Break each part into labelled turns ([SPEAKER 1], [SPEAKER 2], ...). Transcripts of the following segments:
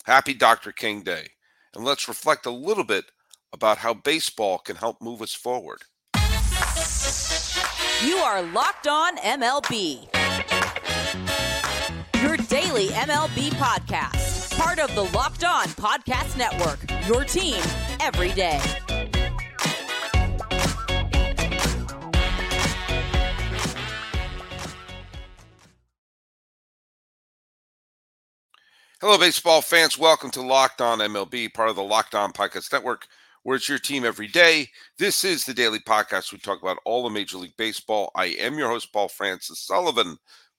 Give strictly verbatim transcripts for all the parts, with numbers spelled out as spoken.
[SPEAKER 1] Happy Doctor King Day, and let's reflect a little bit about how baseball can help move us forward.
[SPEAKER 2] You are Locked On M L B, your daily M L B podcast, part of the Locked On Podcast Network, your team every day.
[SPEAKER 1] Hello, baseball fans. Welcome to Locked On M L B, part of the Locked On Podcast Network, where it's your team every day. This is the daily podcast. We talk about all of Major League Baseball. I am your host, Paul Francis Sullivan.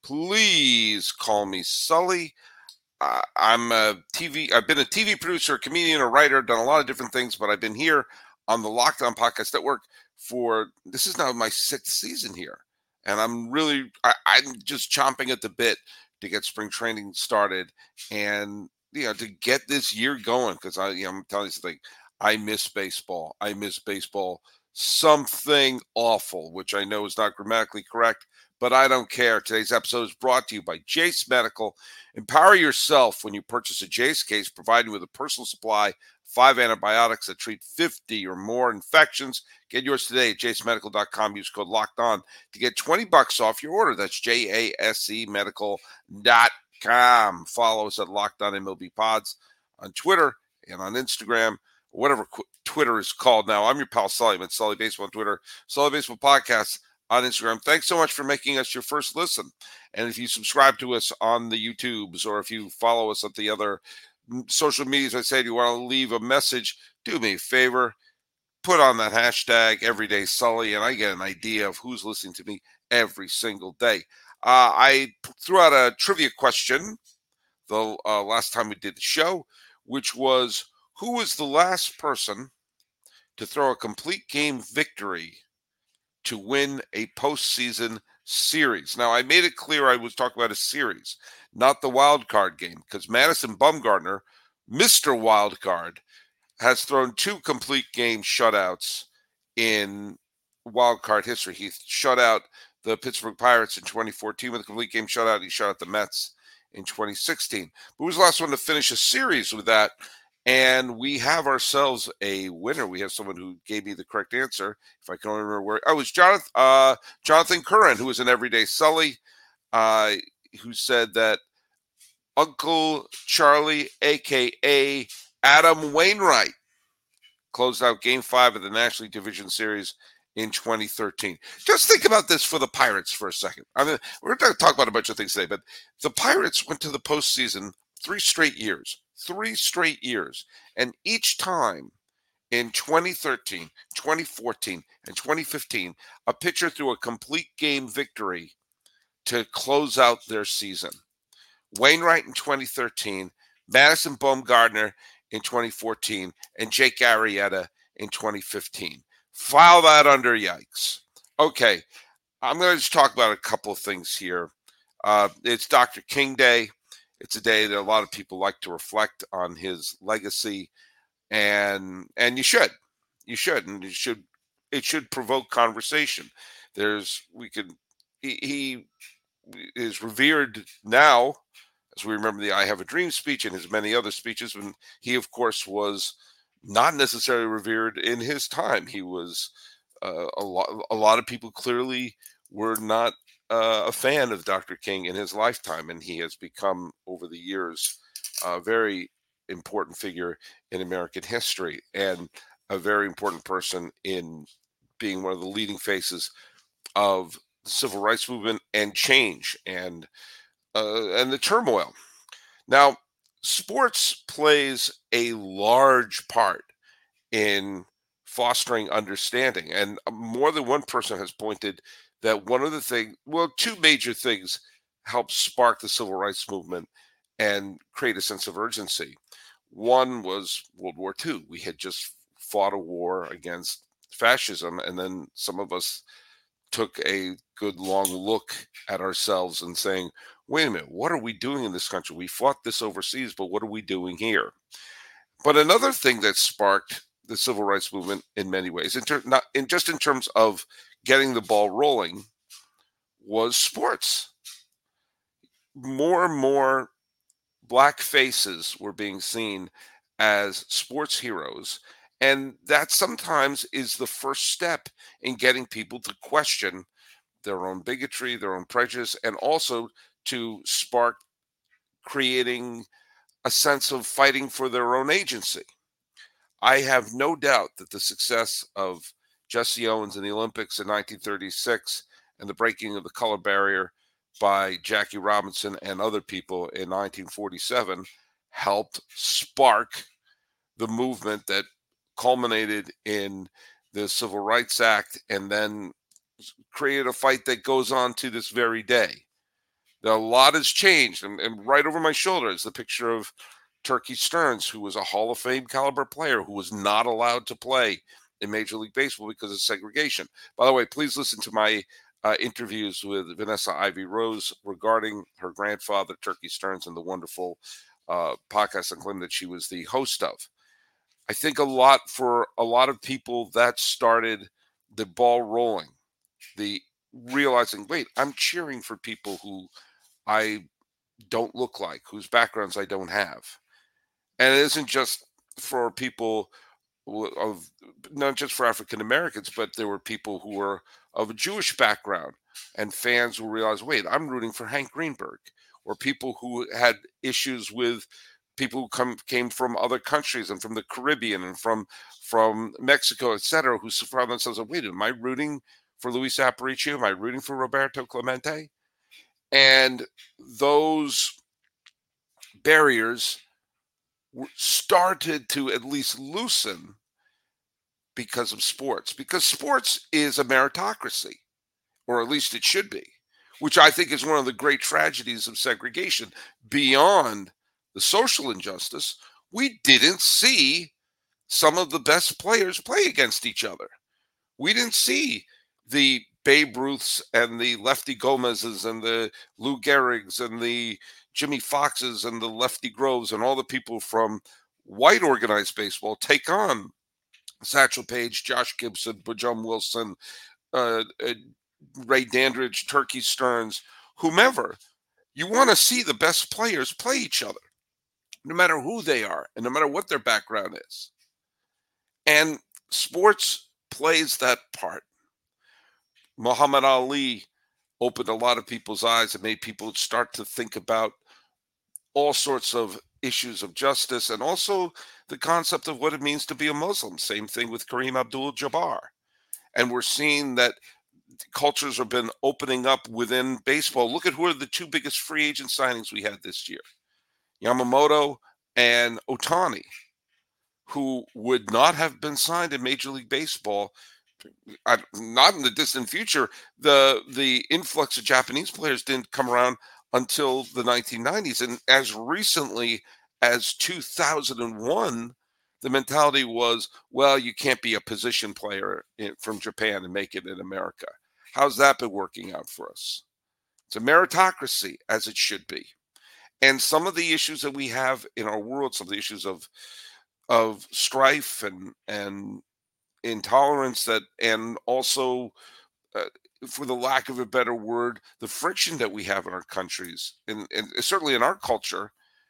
[SPEAKER 1] Please call me Sully. Uh, I'm a T V. I've been a T V producer, a comedian, a writer, done a lot of different things, but I've been here on the Locked On Podcast Network for, this is now my sixth season here. And I'm really, I, I'm just chomping at the bit to get spring training started and, you know, to get this year going. Because I, you know, I'm telling you something, I miss baseball. I miss baseball. Something awful, which I know is not grammatically correct, but I don't care. Today's episode is brought to you by Jase Medical. Empower yourself when you purchase a Jase case, providing you with a personal supply, five antibiotics that treat fifty or more infections. Get yours today at jase medical dot com. Use code LOCKED ON to get twenty bucks off your order. That's J A S E medical dot com. Follow us at Locked On M L B Pods on Twitter and on Instagram, whatever qu- Twitter is called now. I'm your pal Sully. I'm at Sully Baseball on Twitter, Sully Baseball Podcast on Instagram. Thanks so much for making us your first listen. And if you subscribe to us on the YouTubes, or if you follow us at the other social medias, I say, you want to leave a message, do me a favor, put on that hashtag Everyday Sully, and I get an idea of who's listening to me every single day. Uh, I threw out a trivia question the uh, last time we did the show, which was, who was the last person to throw a complete game victory to win a postseason series? Now, I made it clear I was talking about a series, not the wild card game, because Madison Bumgarner, Mister Wild Card, has thrown two complete game shutouts in wild card history. He shut out the Pittsburgh Pirates in twenty fourteen with a complete game shutout. He shut out the Mets in twenty sixteen. But who was the last one to finish a series with that? And we have ourselves a winner. We have someone who gave me the correct answer. If I can only remember where. Oh, it was Jonathan, uh, Jonathan Curran, who was an Everyday Sully, uh, who said that Uncle Charlie, a k a. Adam Wainwright, closed out Game five of the National League Division Series in twenty thirteen. Just think about this for the Pirates for a second. I mean, we're going to talk about a bunch of things today, but the Pirates went to the postseason three straight years. Three straight years. And each time in twenty thirteen, twenty fourteen, and twenty fifteen, a pitcher threw a complete game victory to close out their season. Wainwright in twenty thirteen, Madison Bumgarner in twenty fourteen, and Jake Arrieta in twenty fifteen. File that under yikes. Okay, I'm going to just talk about a couple of things here. Uh, it's Doctor King Day. It's a day that a lot of people like to reflect on his legacy, and and you should, you should, and you should. It should provoke conversation. There's we could he, he is revered now, as we remember the "I Have a Dream" speech and his many other speeches. When he, of course, was not necessarily revered in his time. He was uh, a lot. A lot of people clearly were not uh, a fan of Doctor King in his lifetime, and he has become, over the years, a very important figure in American history and a very important person in being one of the leading faces of the civil rights movement and change and uh, and the turmoil. Now, sports plays a large part in fostering understanding, and more than one person has pointed that one of the things, well, two major things helped spark the civil rights movement and create a sense of urgency. One was World War Two. We had just fought a war against fascism, and then some of us took a good long look at ourselves and saying, wait a minute, what are we doing in this country? We fought this overseas, but what are we doing here? But another thing that sparked the civil rights movement in many ways, in ter- not in just in terms of getting the ball rolling, was sports. More and more black faces were being seen as sports heroes. And that sometimes is the first step in getting people to question their own bigotry, their own prejudice, and also to spark creating a sense of fighting for their own agency. I have no doubt that the success of Jesse Owens in the Olympics in nineteen thirty-six and the breaking of the color barrier by Jackie Robinson and other people in nineteen forty-seven helped spark the movement that culminated in the Civil Rights Act and then created a fight that goes on to this very day. A lot has changed, and, and right over my shoulder is the picture of Turkey Stearns, who was a Hall of Fame caliber player who was not allowed to play in Major League Baseball because of segregation. By the way, please listen to my uh, interviews with Vanessa Ivy Rose regarding her grandfather, Turkey Stearns, and the wonderful uh, podcast and claim that she was the host of. I think a lot for a lot of people that started the ball rolling, the realizing, wait, I'm cheering for people who I don't look like, whose backgrounds I don't have. And it isn't just for people of, not just for African Americans, but there were people who were of a Jewish background, and fans will realize, wait, I'm rooting for Hank Greenberg, or people who had issues with people who come came from other countries and from the Caribbean and from from Mexico, et cetera, who found themselves, wait, am I rooting for Luis Aparicio? Am I rooting for Roberto Clemente? And those barriers started to at least loosen because of sports, because sports is a meritocracy, or at least it should be, which I think is one of the great tragedies of segregation. Beyond the social injustice, we didn't see some of the best players play against each other. We didn't see the Babe Ruths and the Lefty Gomez's and the Lou Gehrig's and the Jimmy Foxes and the Lefty Groves and all the people from white organized baseball take on Satchel Paige, Josh Gibson, Bujum Wilson, uh, uh, Ray Dandridge, Turkey Stearns, whomever. You want to see the best players play each other, no matter who they are and no matter what their background is. And sports plays that part. Muhammad Ali opened a lot of people's eyes and made people start to think about all sorts of issues of justice and also the concept of what it means to be a Muslim. Same thing with Kareem Abdul-Jabbar. And we're seeing that cultures have been opening up within baseball. Look at who are the two biggest free agent signings we had this year. Yamamoto and Ohtani, who would not have been signed in Major League Baseball, not in the distant future. The the influx of Japanese players didn't come around until the nineteen nineties. And as recently as two thousand one, the mentality was, well, you can't be a position player in, from Japan and make it in America. How's that been working out for us? It's a meritocracy, as it should be. And some of the issues that we have in our world, some of the issues of of strife and and intolerance, that and also uh, for the lack of a better word, the friction that we have in our countries and, and certainly in our culture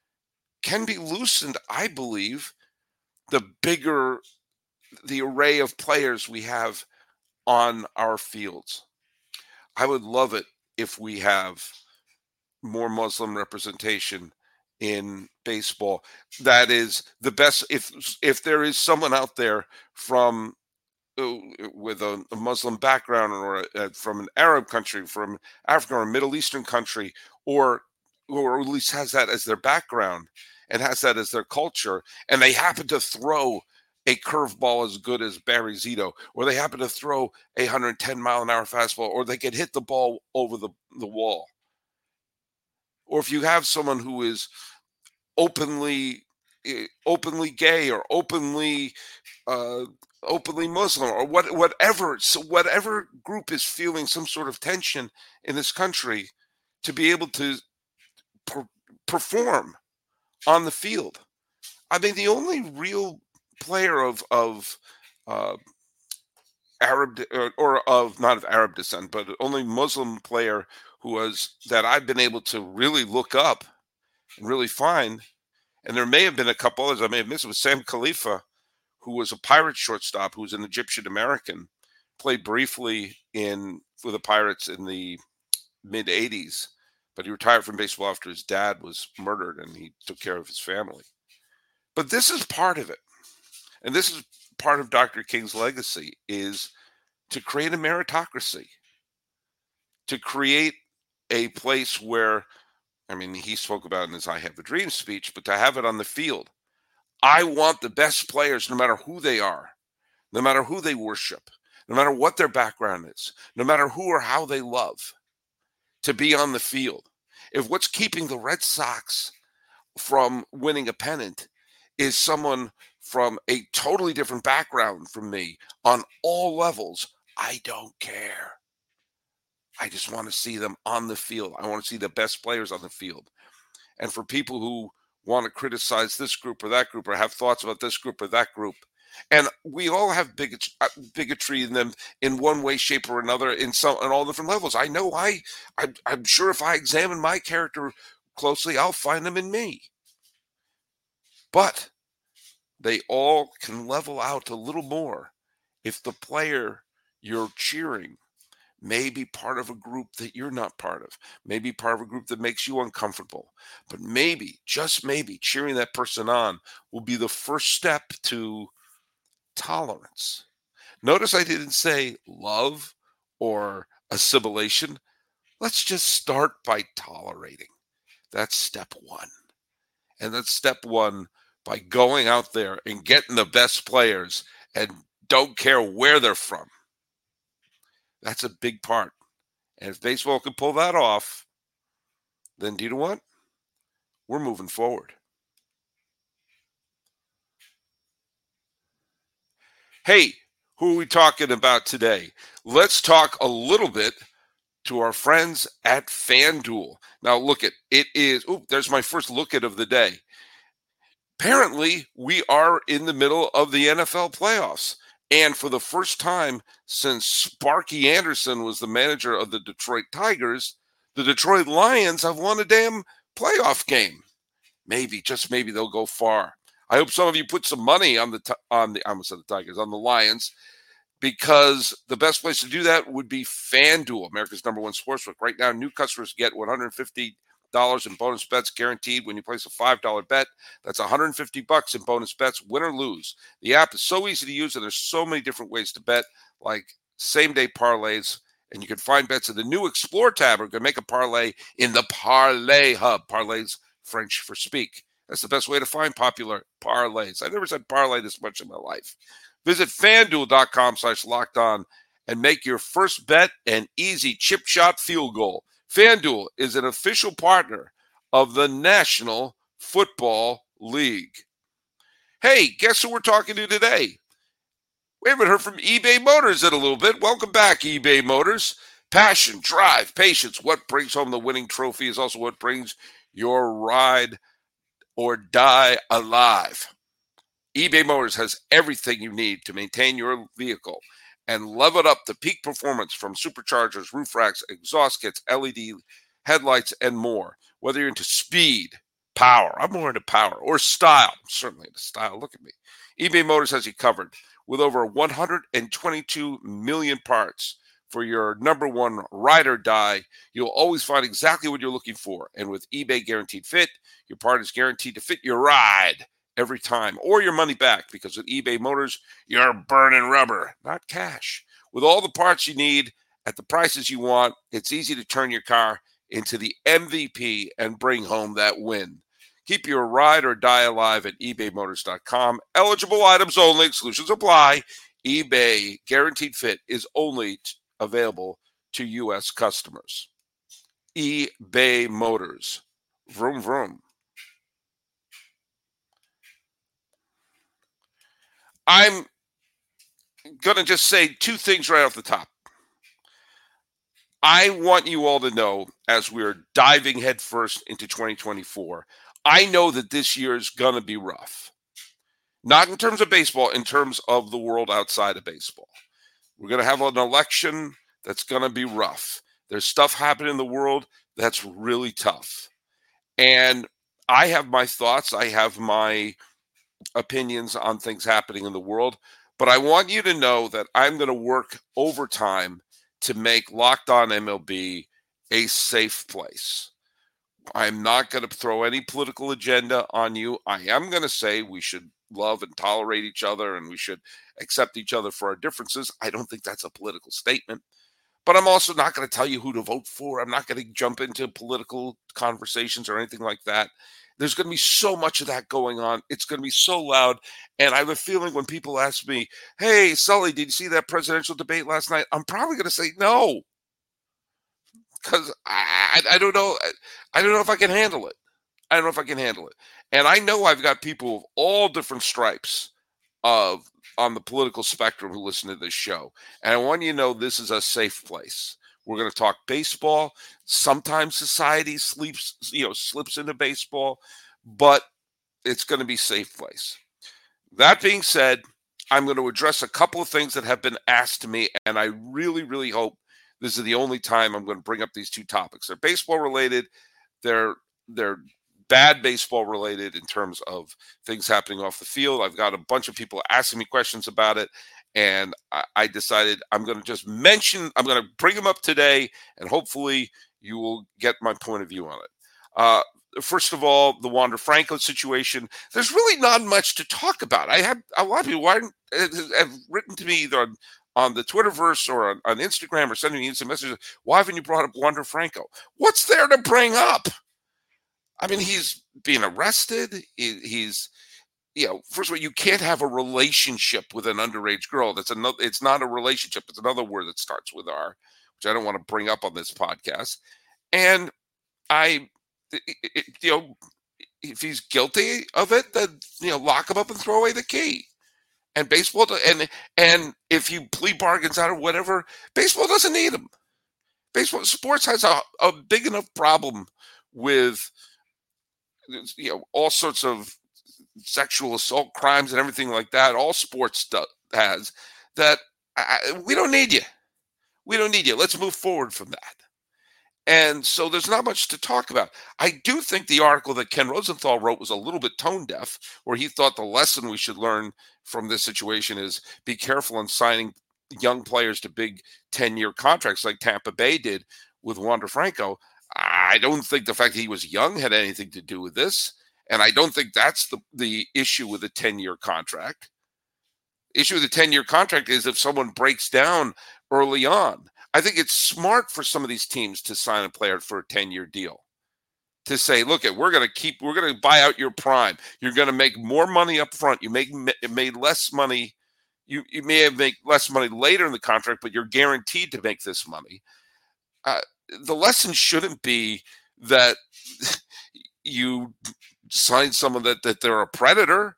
[SPEAKER 1] can be loosened, I believe, the bigger the array of players we have on our fields. I would love it if we have more Muslim representation in baseball. That is the best. If if there is someone out there from uh, with a, a Muslim background, or a, a, from an Arab country, from Africa or a Middle Eastern country, or or at least has that as their background and has that as their culture, and they happen to throw a curveball as good as Barry Zito, or they happen to throw a one hundred ten mile an hour fastball, or they can hit the ball over the, the wall. Or if you have someone who is openly openly gay or openly uh, openly Muslim, or what, whatever, so whatever group is feeling some sort of tension in this country, to be able to per- perform on the field. I mean, the only real player of of uh, Arab or, or of not of Arab descent, but only Muslim player who was that I've been able to really look up and really fine. And there may have been a couple others I may have missed. It was Sam Khalifa, who was a Pirates shortstop, who was an Egyptian American, played briefly in for the Pirates in the mid eighties, but he retired from baseball after his dad was murdered, and he took care of his family. But this is part of it. And this is part of Doctor King's legacy, is to create a meritocracy, to create a place where, I mean, he spoke about in his I Have a Dream speech, but to have it on the field. I want the best players, no matter who they are, no matter who they worship, no matter what their background is, no matter who or how they love, to be on the field. If what's keeping the Red Sox from winning a pennant is someone from a totally different background from me on all levels, I don't care. I just want to see them on the field. I want to see the best players on the field. And for people who want to criticize this group or that group or have thoughts about this group or that group, and we all have bigot- bigotry in them in one way, shape, or another in some on all different levels. I know I, I I'm sure if I examine my character closely, I'll find them in me. But they all can level out a little more if the player you're cheering may be part of a group that you're not part of, maybe part of a group that makes you uncomfortable. But maybe, just maybe, cheering that person on will be the first step to tolerance. Notice I didn't say love or assimilation. Let's just start by tolerating. That's step one. And that's step one by going out there and getting the best players and don't care where they're from. That's a big part. And if baseball can pull that off, then do you know what? We're moving forward. Hey, who are we talking about today? Let's talk a little bit to our friends at FanDuel. Now, look at it is. Oh, there's my first look at of the day. Apparently, we are in the middle of the N F L playoffs. And for the first time since Sparky Anderson was the manager of the Detroit Tigers, the Detroit Lions have won a damn playoff game. Maybe, just maybe, they'll go far. I hope some of you put some money on the on the I almost said the Tigers, on the Lions, because the best place to do that would be FanDuel, America's number one sportsbook. Right now, new customers get one hundred fifty dollars in bonus bets guaranteed when you place a five dollar bet. That's one hundred fifty bucks in bonus bets, win or lose. The app is so easy to use, and there's so many different ways to bet, like same-day parlays, and you can find bets in the new Explore tab, or you can make a parlay in the Parlay Hub. Parlays, French for speak. That's the best way to find popular parlays. I've never said parlay this much in my life. Visit FanDuel.com slash locked on and make your first bet an easy chip shot field goal. FanDuel is an official partner of the National Football League. Hey, guess who we're talking to today? We haven't heard from eBay Motors in a little bit. Welcome back, eBay Motors. Passion, drive, patience. What brings home the winning trophy is also what brings your ride or die alive. eBay Motors has everything you need to maintain your vehicle and level it up to peak performance, from superchargers, roof racks, exhaust kits, L E D headlights, and more. Whether you're into speed, power, I'm more into power, or style, I'm certainly into style, look at me. eBay Motors has you covered with over one hundred twenty-two million parts for your number one ride or die. You'll always find exactly what you're looking for. And with eBay Guaranteed Fit, your part is guaranteed to fit your ride every time, or your money back, because with eBay Motors, you're burning rubber, not cash. With all the parts you need at the prices you want, it's easy to turn your car into the M V P and bring home that win. Keep your ride or die alive at ebay motors dot com. Eligible items only, exclusions apply. eBay Guaranteed Fit is only t- available to U S customers. eBay Motors. Vroom, vroom. I'm going to just say two things right off the top. I want you all to know, as we're diving headfirst into twenty twenty-four, I know that this year is going to be rough. Not in terms of baseball, in terms of the world outside of baseball. We're going to have an election that's going to be rough. There's stuff happening in the world that's really tough. And I have my thoughts. I have my opinions on things happening in the world. But I want you to know that I'm going to work overtime to make Locked On M L B a safe place. I'm not going to throw any political agenda on you. I am going to say we should love and tolerate each other and we should accept each other for our differences. I don't think that's a political statement. But I'm also not going to tell you who to vote for. I'm not going to jump into political conversations or anything like that. There's going to be so much of that going on. It's going to be so loud. And I have a feeling when people ask me, hey, Sully, did you see that presidential debate last night? I'm probably going to say no. Because I, I, I don't know. I don't know if I can handle it. I don't know if I can handle it. And I know I've got people of all different stripes of on the political spectrum who listen to this show. And I want you to know this is a safe place. We're going to talk baseball. Sometimes society sleeps, you know, slips into baseball, but it's going to be a safe place. That being said, I'm going to address a couple of things that have been asked to me, and I really, really hope this is the only time I'm going to bring up these two topics. They're baseball related. They're they're bad baseball related in terms of things happening off the field. I've got a bunch of people asking me questions about it, and I, I decided I'm going to just mention, I'm going to bring them up today, and hopefully you will get my point of view on it. Uh, first of all, the Wander Franco situation. There's really not much to talk about. I have a lot of people have written to me either on, on the Twitterverse or on, on Instagram or sending me instant messages. Why haven't you brought up Wander Franco? What's there to bring up? I mean, he's being arrested. He, he's, you know, first of all, you can't have a relationship with an underage girl. That's another. It's not a relationship. It's another word that starts with R, which I don't want to bring up on this podcast. And I, it, you know, if he's guilty of it, then you know, lock him up and throw away the key. And baseball, and and if you plea bargains out or whatever, baseball doesn't need him. Baseball sports has a, a big enough problem with, you know, all sorts of sexual assault crimes and everything like that. All sports do, has that. I, we don't need you. We don't need you. Let's move forward from that. And so there's not much to talk about. I do think the article that Ken Rosenthal wrote was a little bit tone deaf, where he thought the lesson we should learn from this situation is be careful in signing young players to big ten-year contracts like Tampa Bay did with Wander Franco. I don't think the fact that he was young had anything to do with this. And I don't think that's the, the issue with a ten-year contract. Issue with a ten-year contract is if someone breaks down early on. I think it's smart for some of these teams to sign a player for a ten-year deal. To say, look, we're going to keep, we're going to buy out your prime. You're going to make more money up front. You make made less money. You, you may have made less money later in the contract, but you're guaranteed to make this money. Uh, the lesson shouldn't be that you sign someone that, that they're a predator.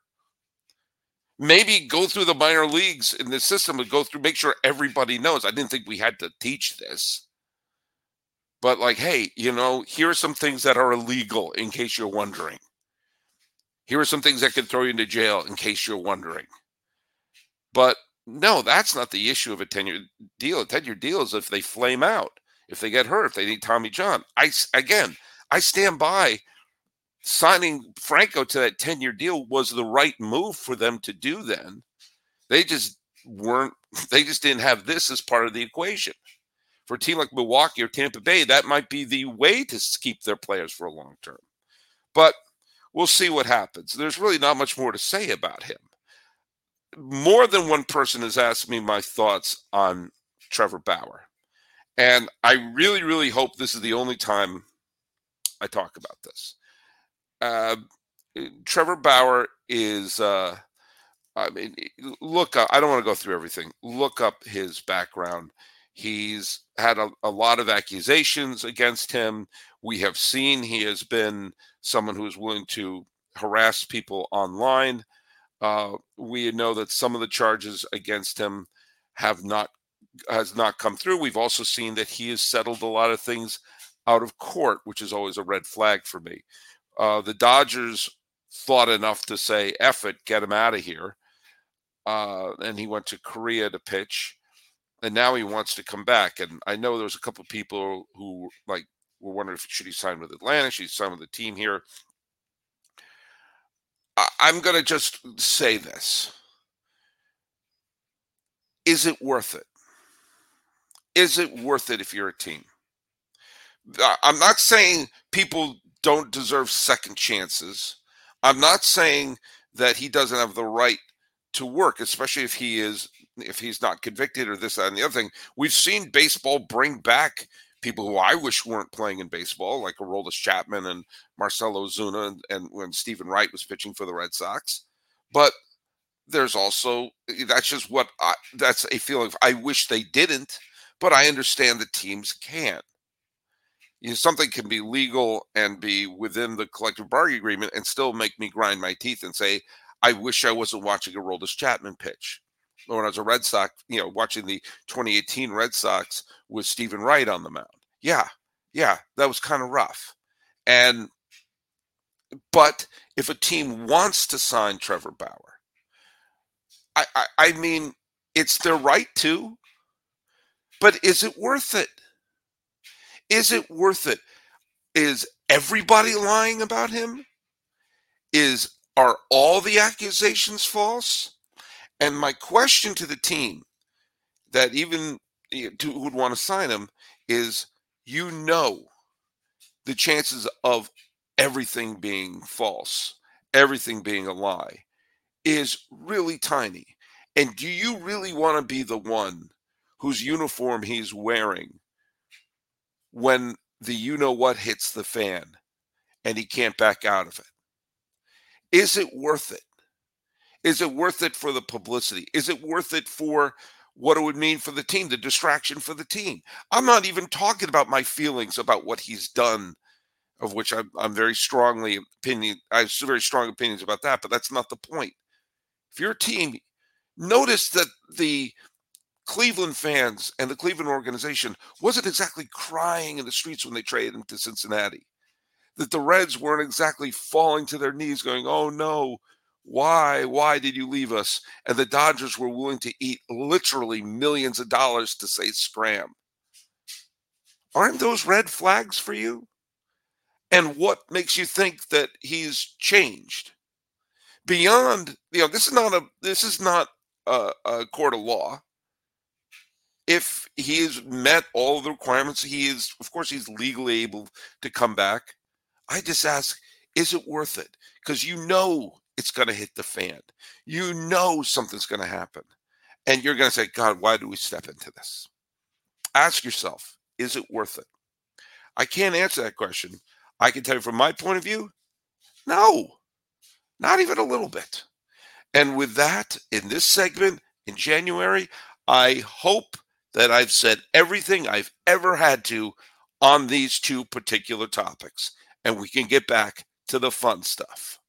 [SPEAKER 1] Maybe go through the minor leagues in the system and go through, make sure everybody knows. I didn't think we had to teach this. But like, hey, you know, here are some things that are illegal in case you're wondering. Here are some things that can throw you into jail in case you're wondering. But no, that's not the issue of a ten-year deal. A ten-year deal is if they flame out, if they get hurt, if they need Tommy John. I, again, I stand by signing Franco to that ten-year deal was the right move for them to do then. They just weren't, they just didn't have this as part of the equation. For a team like Milwaukee or Tampa Bay, that might be the way to keep their players for a long term. But we'll see what happens. There's really not much more to say about him. More than one person has asked me my thoughts on Trevor Bauer. And I really, really hope this is the only time I talk about this. Uh, Trevor Bauer is, uh, I mean, look up, I don't want to go through everything. Look up his background. He's had a, a lot of accusations against him. We have seen he has been someone who is willing to harass people online. Uh, we know that some of the charges against him have not, has not come through. We've also seen that he has settled a lot of things out of court, which is always a red flag for me. Uh, the Dodgers thought enough to say, F it, get him out of here. Uh, and he went to Korea to pitch. And now he wants to come back. And I know there's a couple of people who like were wondering if should he sign with Atlanta, should he sign with the team here. I'm going to just say this. Is it worth it? Is it worth it if you're a team? I'm not saying people don't deserve second chances. I'm not saying that he doesn't have the right to work, especially if he is, if he's not convicted or this, that, and the other thing. We've seen baseball bring back people who I wish weren't playing in baseball, like Aroldis Chapman and Marcell Ozuna, and, and when Stephen Wright was pitching for the Red Sox. But there's also, that's just what I, that's a feeling. I wish they didn't, but I understand that teams can. You know, something can be legal and be within the collective bargaining agreement and still make me grind my teeth and say, I wish I wasn't watching a Aroldis Chapman pitch. When I was a Red Sox, you know, watching the twenty eighteen Red Sox with Stephen Wright on the mound. Yeah, yeah, that was kind of rough. And, but if a team wants to sign Trevor Bauer, I, I, I mean, it's their right to, but is it worth it? Is it worth it? Is everybody lying about him? Is are all the accusations false? And my question to the team that even you know, to, who would want to sign him is, you know, the chances of everything being false, everything being a lie, is really tiny. And do you really want to be the one whose uniform he's wearing when the you-know-what hits the fan and he can't back out of it? Is it worth it? Is it worth it for the publicity? Is it worth it for what it would mean for the team, the distraction for the team? I'm not even talking about my feelings about what he's done, of which I'm, I'm very strongly opinion. I have very strong opinions about that, but that's not the point. If you're a team, notice that the Cleveland fans and the Cleveland organization wasn't exactly crying in the streets when they traded him to Cincinnati. That the Reds weren't exactly falling to their knees going, oh no, why, why did you leave us? And the Dodgers were willing to eat literally millions of dollars to say scram. Aren't those red flags for you? And what makes you think that he's changed? Beyond, you know, this is not a, this is not a, a court of law. If he has met all of the requirements, he is, of course, he's legally able to come back. I just ask, is it worth it? Because you know it's going to hit the fan. You know something's going to happen. And you're going to say, God, why do we step into this? Ask yourself, is it worth it? I can't answer that question. I can tell you from my point of view, no, not even a little bit. And with that, in this segment in January, I hope that I've said everything I've ever had to on these two particular topics. And we can get back to the fun stuff.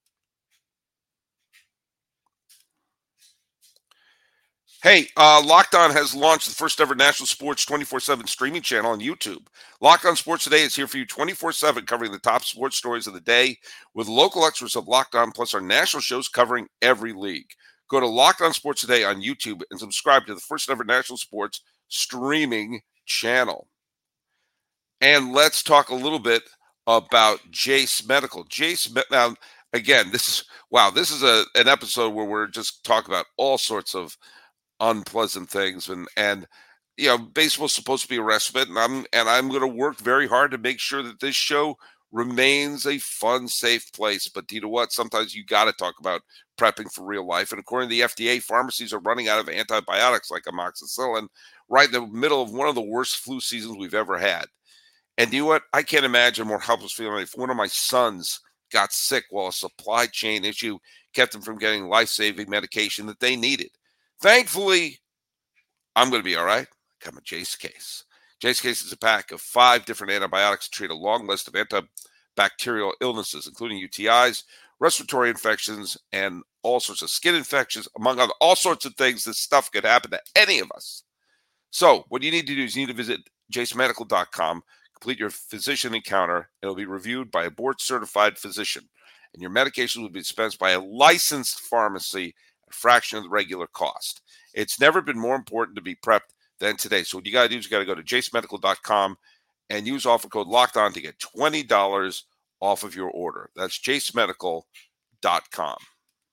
[SPEAKER 1] Hey, uh, Locked On has launched the first ever national sports twenty-four seven streaming channel on YouTube. Locked On Sports Today is here for you twenty-four seven, covering the top sports stories of the day with local experts of Locked On, plus our national shows covering every league. Go to Locked On Sports Today on YouTube and subscribe to the first ever national sports streaming channel. And let's talk a little bit about Jase Medical. Jase, now, again, this is, wow, this is a an episode where we're just talking about all sorts of unpleasant things. And, and you know, baseball's supposed to be a respite, and I'm, and I'm going to work very hard to make sure that this show remains a fun, safe place. But you know what? Sometimes you got to talk about prepping for real life. And according to the F D A, pharmacies are running out of antibiotics like amoxicillin right in the middle of one of the worst flu seasons we've ever had. And you know what? I can't imagine a more helpless feeling if one of my sons got sick while a supply chain issue kept them from getting life-saving medication that they needed. Thankfully, I'm going to be all right. I got my Jase Case. Jase Case is a pack of five different antibiotics to treat a long list of antibacterial illnesses, including U T Is, respiratory infections, and all sorts of skin infections, among other all sorts of things. This stuff could happen to any of us. So what you need to do is you need to visit jase medical dot com. Complete your physician encounter. It'll be reviewed by a board-certified physician, and your medication will be dispensed by a licensed pharmacy at a fraction of the regular cost. It's never been more important to be prepped than today. So what you got to do is you got to go to jase medical dot com and use offer code LOCKEDON to get twenty dollars off of your order. That's jase medical dot com.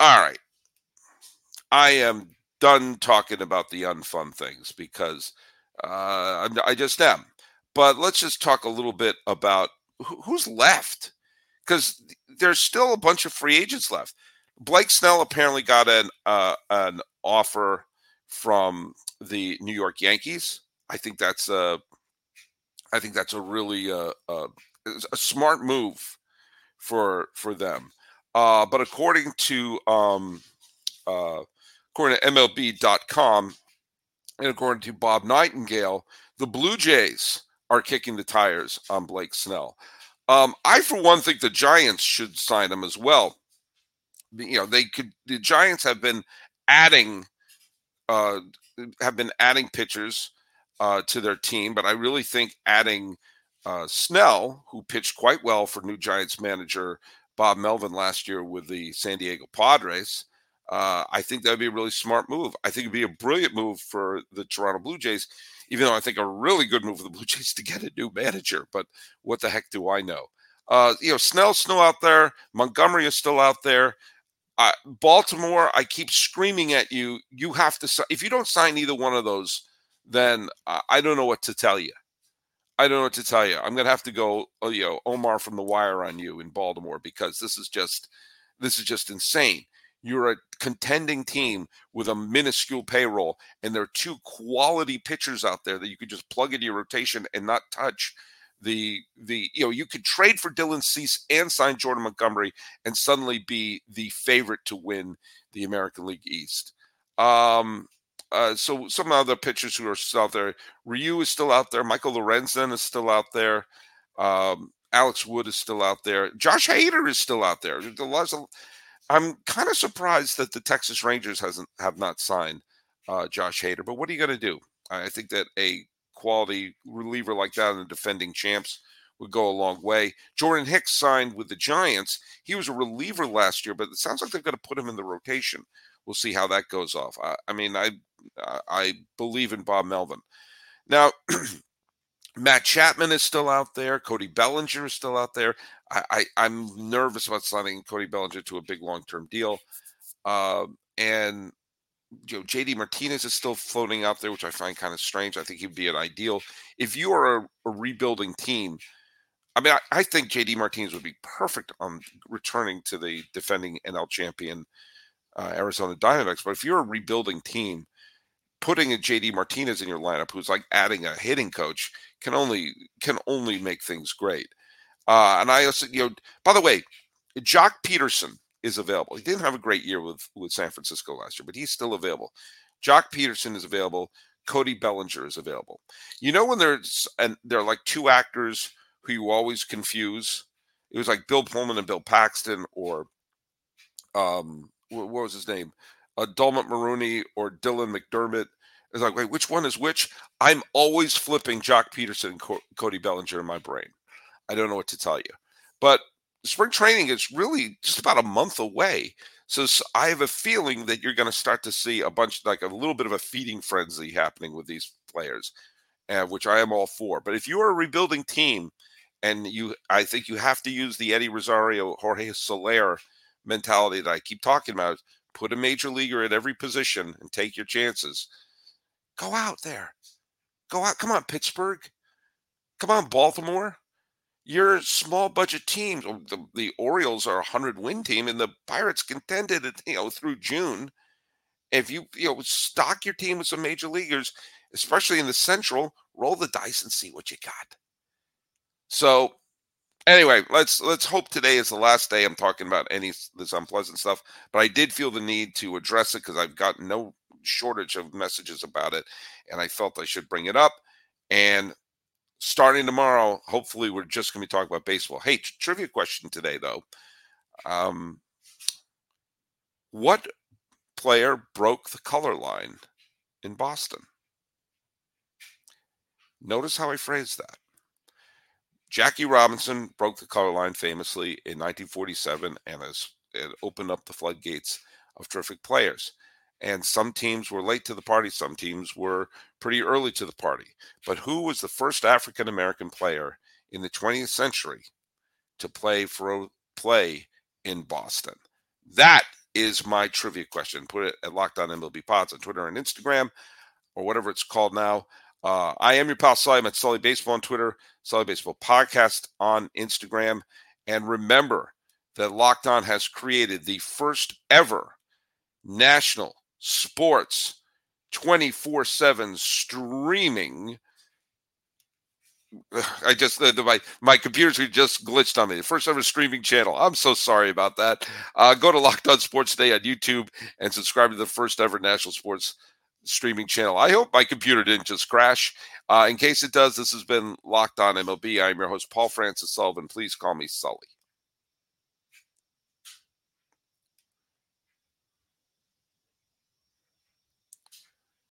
[SPEAKER 1] All right. I am done talking about the unfun things because uh, I just am. But let's just talk a little bit about who's left, because there's still a bunch of free agents left. Blake Snell apparently got an uh, an offer from the New York Yankees. I think that's a, I think that's a really uh, uh, a smart move for for them. Uh, but according to um, uh, according to M L B dot com and according to Bob Nightingale, the Blue Jays are kicking the tires on Blake Snell. Um, I, for one, think the Giants should sign him as well. You know, they could. The Giants have been adding, uh, have been adding pitchers uh, to their team, but I really think adding uh, Snell, who pitched quite well for new Giants manager Bob Melvin last year with the San Diego Padres, uh, I think that would be a really smart move. I think it'd be a brilliant move for the Toronto Blue Jays, even though I think a really good move for the Blue Jays to get a new manager. But what the heck do I know? Uh, you know, Snell's still out there. Montgomery is still out there. Uh, Baltimore, I keep screaming at you. You have to. If you don't sign either one of those, then uh, I don't know what to tell you. I don't know what to tell you. I'm gonna have to go, you know, Omar from The Wire on you in Baltimore, because this is just, this is just insane. You're a contending team with a minuscule payroll, and there are two quality pitchers out there that you could just plug into your rotation and not touch. The the you know, you could trade for Dylan Cease and sign Jordan Montgomery and suddenly be the favorite to win the American League East. Um, uh, so some other pitchers who are still out there, Ryu is still out there, Michael Lorenzen is still out there, um, Alex Wood is still out there, Josh Hader is still out there. There's a lot of, I'm kind of surprised that the Texas Rangers hasn't have not signed uh, Josh Hader, but what are you going to do? I think that a quality reliever like that in the defending champs would go a long way. Jordan Hicks signed with the Giants. He was a reliever last year, but it sounds like they're going to put him in the rotation. We'll see how that goes off. I, I mean, I I believe in Bob Melvin. Now, Matt Chapman is still out there. Cody Bellinger is still out there. I, I, I'm nervous about signing Cody Bellinger to a big long-term deal. Uh, and you know, J D Martinez is still floating out there, which I find kind of strange. I think he'd be an ideal. If you are a, a rebuilding team, I mean, I, I think J D Martinez would be perfect on returning to the defending N L champion uh, Arizona Diamondbacks. But if you're a rebuilding team, putting a J D Martinez in your lineup, who's like adding a hitting coach, can only can only make things great. Uh, and I also, you know, by the way, Jock Peterson is available. He didn't have a great year with, with San Francisco last year, but he's still available. Jock Peterson is available. Cody Bellinger is available. You know, when there's and there are like two actors who you always confuse. It was like Bill Pullman and Bill Paxton, or um, what, what was his name? Uh, Dalmut Maroney or Dylan McDermott. It's like, wait, which one is which? I'm always flipping Jock Peterson and Co- Cody Bellinger in my brain. I don't know what to tell you. But spring training is really just about a month away. So I have a feeling that you're going to start to see a bunch, like a little bit of a feeding frenzy happening with these players, uh, which I am all for. But if you are a rebuilding team, and you, I think you have to use the Eddie Rosario, Jorge Soler mentality that I keep talking about. Put a major leaguer at every position and take your chances. Go out there. Go out. Come on, Pittsburgh. Come on, Baltimore. You're small budget teams. The, the Orioles are a hundred win team, and the Pirates contended, you know, through June. If you, you know, stock your team with some major leaguers, especially in the Central, roll the dice and see what you got. So anyway, let's let's hope today is the last day I'm talking about any this unpleasant stuff. But I did feel the need to address it because I've got no shortage of messages about it, and I felt I should bring it up. And starting tomorrow, hopefully, we're just going to be talking about baseball. Hey, t- trivia question today, though. Um, what player broke the color line in Boston? Notice how I phrased that. Jackie Robinson broke the color line famously in nineteen forty-seven and has it opened up the floodgates of terrific players. And some teams were late to the party. Some teams were pretty early to the party. But who was the first African-American player in the twentieth century to play for play in Boston? That is my trivia question. Put it at Locked On M L B Pods on Twitter and Instagram, or whatever it's called now. Uh, I am your pal Sully. I'm at Sully Baseball on Twitter, Sully Baseball Podcast on Instagram. And remember that Locked On has created the first ever national sports twenty-four seven streaming. I just the, the, my my computers just glitched on me. The first ever streaming channel. I'm so sorry about that. Uh, go to Locked On Sports Today on YouTube and subscribe to the first ever national sports streaming channel. I hope my computer didn't just crash. Uh, in case it does, this has been Locked On M L B. I'm your host, Paul Francis Sullivan. Please call me Sully.